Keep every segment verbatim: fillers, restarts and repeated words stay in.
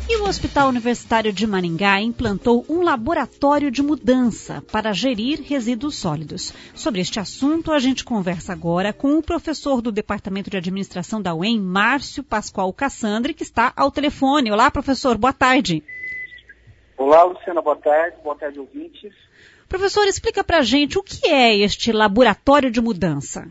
E o Hospital Universitário de Maringá implantou um laboratório de mudança para gerir resíduos sólidos. Sobre este assunto, a gente conversa agora com o professor do Departamento de Administração da U E M, Márcio Pascoal Cassandre, que está ao telefone. Olá, professor, boa tarde. Olá, Luciana, boa tarde. Boa tarde, ouvintes. Professor, explica para a gente o que é este laboratório de mudança.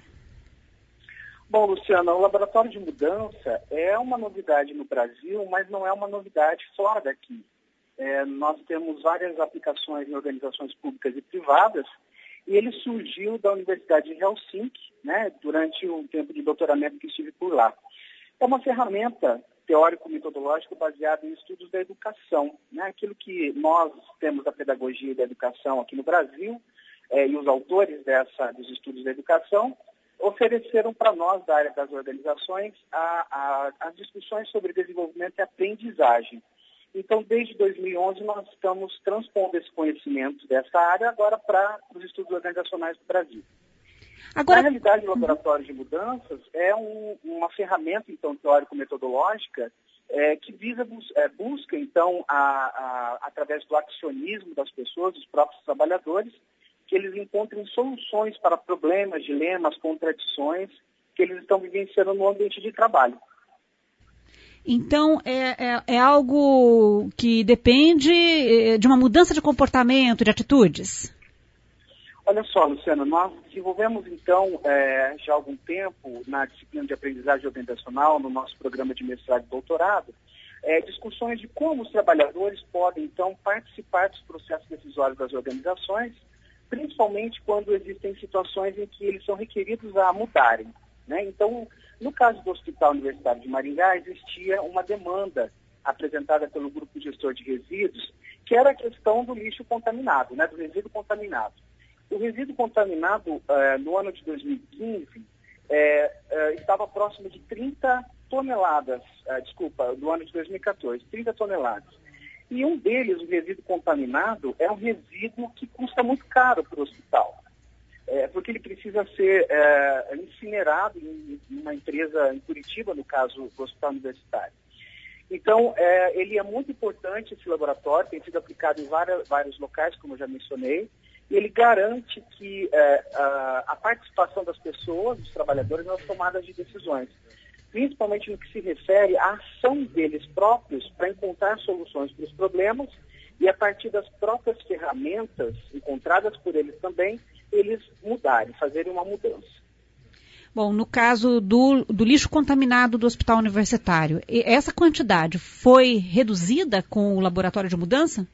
Bom, Luciana, o laboratório de mudança é uma novidade no Brasil, mas não é uma novidade fora daqui. É, nós temos várias aplicações em organizações públicas e privadas, e ele surgiu da Universidade de Helsinki, né, durante um tempo de doutoramento que estive por lá. É uma ferramenta teórico-metodológica baseada em estudos da educação, né, aquilo que nós temos da pedagogia e da educação aqui no Brasil, é, e os autores dessa, dos estudos da educação, ofereceram para nós, da área das organizações, a, a, as discussões sobre desenvolvimento e aprendizagem. Então, desde dois mil e onze, nós estamos transpondo esse conhecimento dessa área agora para os estudos organizacionais do Brasil. Agora... Na realidade, o Laboratório de Mudanças é um, uma ferramenta, então, teórico-metodológica é, que visa, é, busca, então, a, a, através do acionismo das pessoas, dos próprios trabalhadores, que eles encontrem soluções para problemas, dilemas, contradições que eles estão vivenciando no ambiente de trabalho. Então, é, é, é algo que depende de uma mudança de comportamento, de atitudes? Olha só, Luciana, nós desenvolvemos, então, é, já há algum tempo, na disciplina de aprendizagem organizacional, no nosso programa de mestrado e doutorado, é, discussões de como os trabalhadores podem, então, participar dos processos decisórios das organizações, principalmente quando existem situações em que eles são requeridos a mudarem, né? Então, no caso do Hospital Universitário de Maringá, existia uma demanda apresentada pelo Grupo Gestor de Resíduos, que era a questão do lixo contaminado, né? Do resíduo contaminado. O resíduo contaminado, uh, no ano de dois mil e quinze, é, uh, estava próximo de trinta toneladas, uh, desculpa, do ano de dois mil e quatorze, trinta toneladas. E um deles, o resíduo contaminado, é um resíduo que custa muito caro para o hospital, é, porque ele precisa ser é, incinerado em uma empresa em Curitiba, no caso do Hospital Universitário. Então, é, ele é muito importante, esse laboratório, tem sido aplicado em várias, vários locais, como eu já mencionei, e ele garante que é, a, a participação das pessoas, dos trabalhadores, nas tomadas de decisões, principalmente no que se refere à ação deles próprios para encontrar soluções para os problemas e, a partir das próprias ferramentas encontradas por eles também, eles mudarem, fazerem uma mudança. Bom, no caso do, do lixo contaminado do Hospital Universitário, essa quantidade foi reduzida com o laboratório de mudança?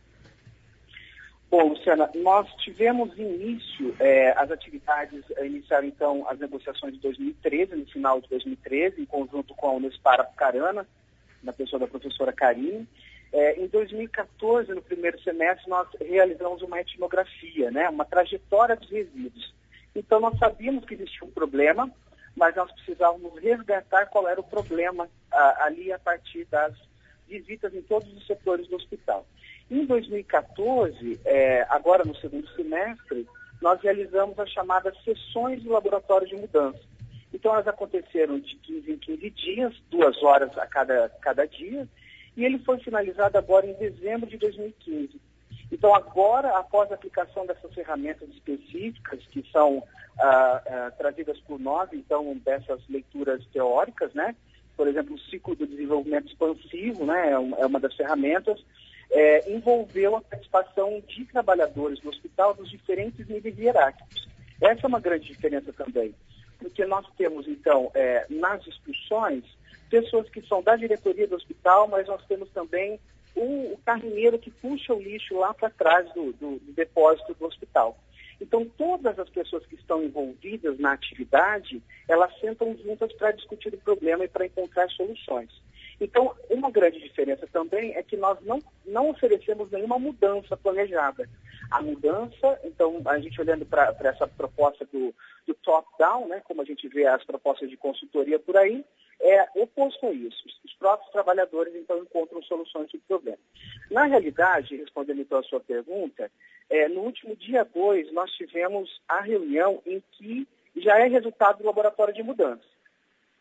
Bom, Luciana, nós tivemos início, é, as atividades, é, iniciaram então as negociações de dois mil e treze, no final de dois mil e treze, em conjunto com a Unespar Apucarana, na pessoa da professora Karine. É, em dois mil e quatorze, no primeiro semestre, nós realizamos uma etnografia, né, uma trajetória dos resíduos. Então, nós sabíamos que existia um problema, mas nós precisávamos resgatar qual era o problema a, ali a partir das visitas em todos os setores do hospital. Em dois mil e quatorze, é, agora no segundo semestre, nós realizamos as chamadas sessões do Laboratório de Mudança. Então, elas aconteceram de quinze em quinze dias, duas horas a cada, cada dia, e ele foi finalizado agora em dezembro de dois mil e quinze. Então, agora, após a aplicação dessas ferramentas específicas, que são ah, ah, trazidas por nós, então, dessas leituras teóricas, né? Por exemplo, o ciclo do desenvolvimento expansivo, né? É uma das ferramentas. É, envolveu a participação de trabalhadores do hospital dos diferentes níveis hierárquicos. Essa é uma grande diferença também, porque nós temos, então, é, nas discussões, pessoas que são da diretoria do hospital, mas nós temos também o, o carrinheiro que puxa o lixo lá para trás do, do, do depósito do hospital. Então, todas as pessoas que estão envolvidas na atividade, elas sentam juntas para discutir o problema e para encontrar soluções. Então, uma grande diferença também é que nós não, não oferecemos nenhuma mudança planejada. A mudança, então, a gente olhando para essa proposta do, do top-down, né, como a gente vê as propostas de consultoria por aí, é oposto a isso. Os próprios trabalhadores, então, encontram soluções para o problema. Na realidade, respondendo então a sua pergunta, é, no último dia dois, nós tivemos a reunião em que já é resultado do laboratório de mudança.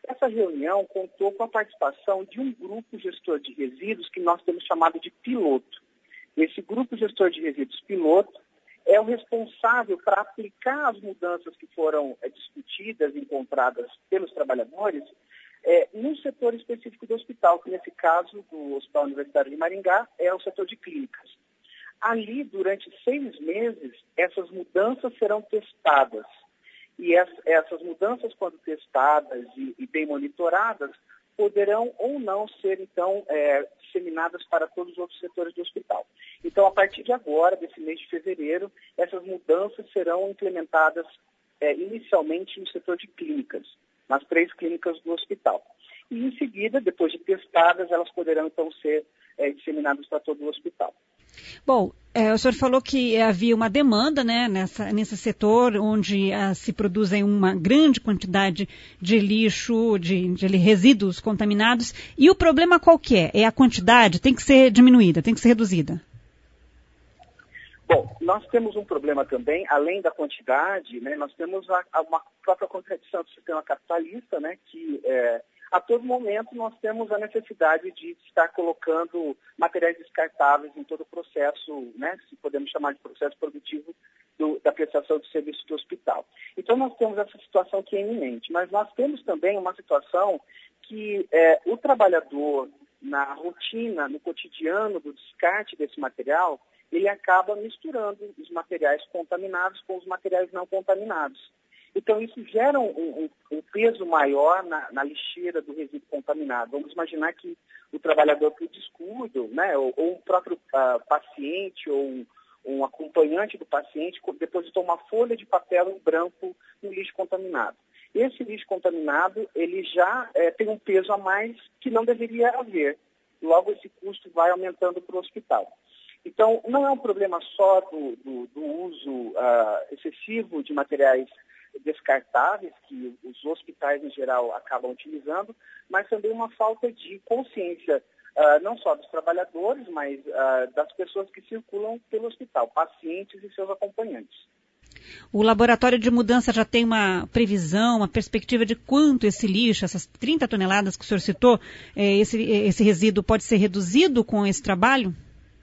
Essa reunião contou com a participação de um grupo gestor de resíduos que nós temos chamado de piloto. Esse grupo gestor de resíduos piloto é o responsável para aplicar as mudanças que foram é, discutidas, encontradas pelos trabalhadores, é, num setor específico do hospital, que nesse caso do Hospital Universitário de Maringá é o setor de clínicas. Ali, durante seis meses, essas mudanças serão testadas. E essas mudanças, quando testadas e, e bem monitoradas, poderão ou não ser, então, é, disseminadas para todos os outros setores do hospital. Então, a partir de agora, desse mês de fevereiro, essas mudanças serão implementadas é, inicialmente no setor de clínicas, nas três clínicas do hospital. E, em seguida, depois de testadas, elas poderão, então, ser é, disseminadas para todo o hospital. Bom, é, o senhor falou que havia uma demanda, né, nessa, nesse setor onde ah, se produzem uma grande quantidade de lixo, de, de resíduos contaminados. E o problema qual que é? É a quantidade? Tem que ser diminuída, tem que ser reduzida? Bom, nós temos um problema também, além da quantidade, né, nós temos a, a uma própria contradição do sistema capitalista, né, que é, a todo momento nós temos a necessidade de estar colocando materiais descartáveis em todo o processo, né, se podemos chamar de processo produtivo do, da prestação de serviço do hospital. Então nós temos essa situação que é iminente, mas nós temos também uma situação que é, o trabalhador, na rotina, no cotidiano do descarte desse material, ele acaba misturando os materiais contaminados com os materiais não contaminados. Então, isso gera um, um, um peso maior na, na lixeira do resíduo contaminado. Vamos imaginar que o trabalhador, por descuido, né, ou, ou o próprio uh, paciente ou um, um acompanhante do paciente depositou uma folha de papel em branco no lixo contaminado. Esse lixo contaminado, ele já é, tem um peso a mais que não deveria haver. Logo, esse custo vai aumentando para o hospital. Então, não é um problema só do, do, do uso uh, excessivo de materiais descartáveis, que os hospitais em geral acabam utilizando, mas também uma falta de consciência, uh, não só dos trabalhadores, mas uh, das pessoas que circulam pelo hospital, pacientes e seus acompanhantes. O laboratório de mudança já tem uma previsão, uma perspectiva de quanto esse lixo, essas trinta toneladas que o senhor citou, esse, esse resíduo pode ser reduzido com esse trabalho?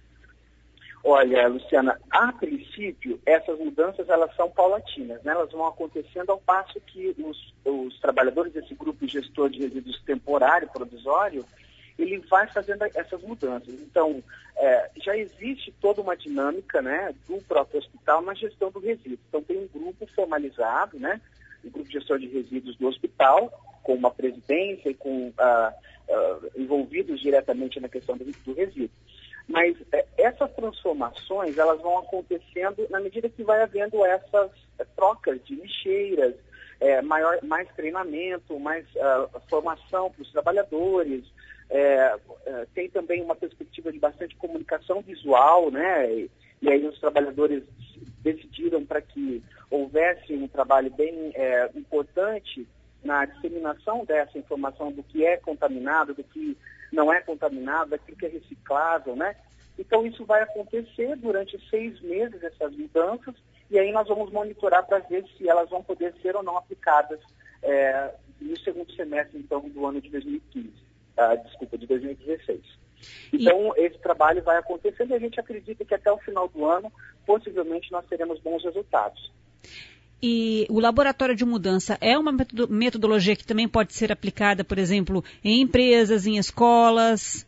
Olha, Luciana, a princípio, essas mudanças elas são paulatinas, né? Elas vão acontecendo ao passo que os, os trabalhadores desse grupo gestor de resíduos temporário, provisório, ele vai fazendo essas mudanças. Então, é, já existe toda uma dinâmica, né, do próprio hospital na gestão do resíduo. Então, tem um grupo formalizado, né, o grupo gestor de resíduos do hospital, com uma presidência e com ah, ah, envolvidos diretamente na questão do, do resíduo. Mas é, essas transformações, elas vão acontecendo na medida que vai havendo essas é, trocas de lixeiras, é, maior, mais treinamento, mais uh, formação para os trabalhadores, é, é, tem também uma perspectiva de bastante comunicação visual, né? E, e aí os trabalhadores decidiram para que houvesse um trabalho bem é, importante na disseminação dessa informação do que é contaminado, do que não é contaminado, daquilo que é reciclável, né? Então, isso vai acontecer durante seis meses, essas mudanças, e aí nós vamos monitorar para ver se elas vão poder ser ou não aplicadas é, no segundo semestre, então, do ano de dois mil e quinze, ah, desculpa, de dois mil e dezesseis. Então, e... esse trabalho vai acontecendo e a gente acredita que até o final do ano, possivelmente, nós teremos bons resultados. E o laboratório de mudança é uma metodologia que também pode ser aplicada, por exemplo, em empresas, em escolas?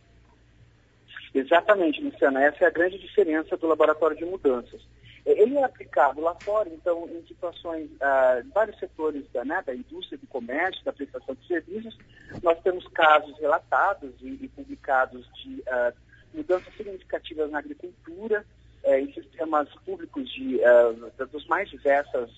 Exatamente, Luciana. Essa é a grande diferença do laboratório de mudanças. Ele é aplicado lá fora, então, em situações, ah, em vários setores da, né, da indústria, do comércio, da prestação de serviços. Nós temos casos relatados e, e publicados de ah, mudanças significativas na agricultura, É, em sistemas públicos de, uh, dos mais diversas,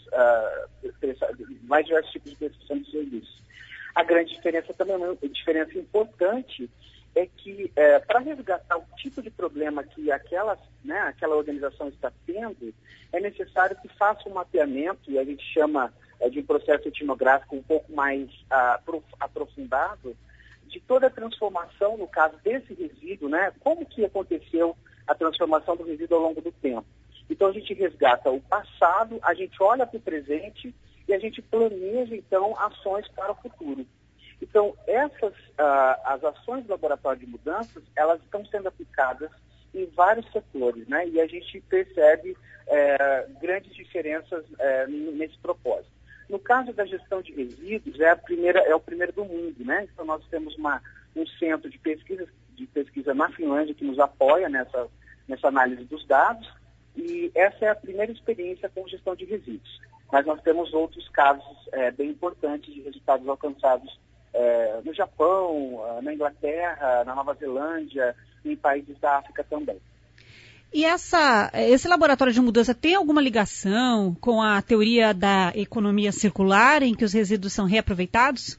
uh, mais diversos tipos de prestação de serviços. A grande diferença também, uma diferença importante, é que uh, para resgatar o tipo de problema que aquela, né, aquela organização está tendo, é necessário que faça um mapeamento, e a gente chama uh, de um processo etnográfico um pouco mais uh, aprofundado, de toda a transformação, no caso desse resíduo, né, como que aconteceu a transformação do resíduo ao longo do tempo. Então, a gente resgata o passado, a gente olha para o presente e a gente planeja, então, ações para o futuro. Então, essas, uh, as ações do Laboratório de Mudanças, elas estão sendo aplicadas em vários setores, né? E a gente percebe é, grandes diferenças é, nesse propósito. No caso da gestão de resíduos, é, a primeira, é o primeiro do mundo, né? Então, nós temos uma, um centro de pesquisa, de pesquisa na Finlândia que nos apoia nessa, nessa análise dos dados, e essa é a primeira experiência com gestão de resíduos. Mas nós temos outros casos é, bem importantes de resultados alcançados é, no Japão, na Inglaterra, na Nova Zelândia, em países da África também. E essa, esse laboratório de mudança tem alguma ligação com a teoria da economia circular, em que os resíduos são reaproveitados?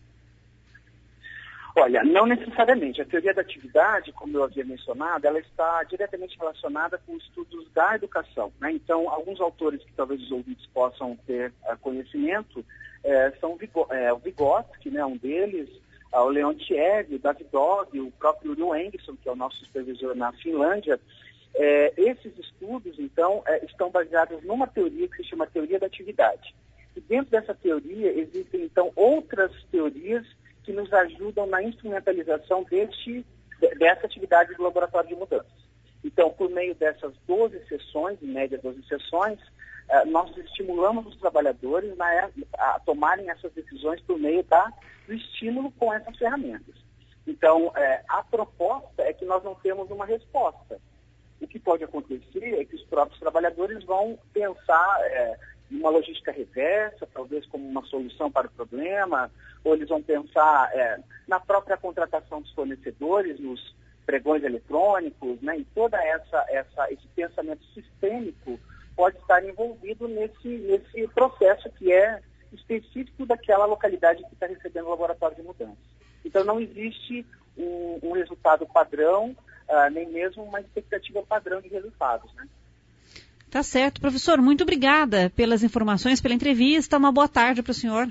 Olha, não necessariamente. A teoria da atividade, como eu havia mencionado, ela está diretamente relacionada com estudos da educação, né? Então, alguns autores que talvez os ouvintes possam ter uh, conhecimento é, são é, o Vygotsky, né, um deles, uh, o Leontiev, o Davidov, o próprio Uri Engelsson, que é o nosso supervisor na Finlândia. É, esses estudos, então, é, estão baseados numa teoria que se chama teoria da atividade. E dentro dessa teoria existem, então, outras teorias que nos ajudam na instrumentalização deste, dessa atividade do Laboratório de Mudanças. Então, por meio dessas doze sessões, em média doze sessões, eh, nós estimulamos os trabalhadores na, a tomarem essas decisões por meio da, do estímulo com essas ferramentas. Então, eh, a proposta é que nós não temos uma resposta. O que pode acontecer é que os próprios trabalhadores vão pensar eh, em uma logística reversa, talvez como uma solução para o problema, ou eles vão pensar é, na própria contratação dos fornecedores, nos pregões eletrônicos, né? E toda essa, essa esse pensamento sistêmico pode estar envolvido nesse, nesse processo que é específico daquela localidade que está recebendo o laboratório de mudança. Então, não existe um, um resultado padrão, uh, nem mesmo uma expectativa padrão de resultados, né? Tá certo. Professor, muito obrigada pelas informações, pela entrevista. Uma boa tarde para o senhor.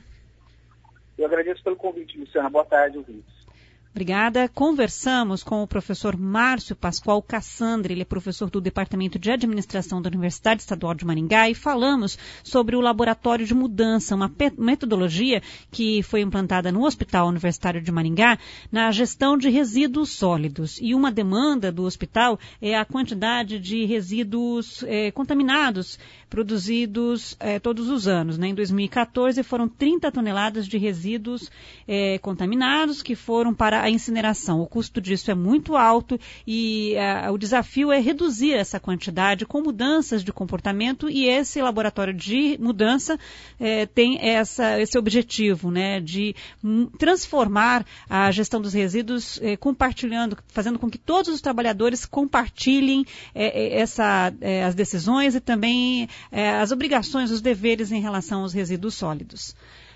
Eu agradeço pelo convite, Luciana. Boa tarde, ouvintes. Obrigada. Conversamos com o professor Márcio Pascoal Cassandra, ele é professor do Departamento de Administração da Universidade Estadual de Maringá, e falamos sobre o Laboratório de Mudança, uma metodologia que foi implantada no Hospital Universitário de Maringá na gestão de resíduos sólidos. E uma demanda do hospital é a quantidade de resíduos é, contaminados produzidos é, todos os anos, né? Em dois mil e quatorze foram trinta toneladas de resíduos é, contaminados que foram para a incineração. O custo disso é muito alto e uh, o desafio é reduzir essa quantidade com mudanças de comportamento, e esse laboratório de mudança eh, tem essa, esse objetivo, né, de m- transformar a gestão dos resíduos, eh, compartilhando, fazendo com que todos os trabalhadores compartilhem eh, essa, eh, as decisões e também eh, as obrigações, os deveres em relação aos resíduos sólidos.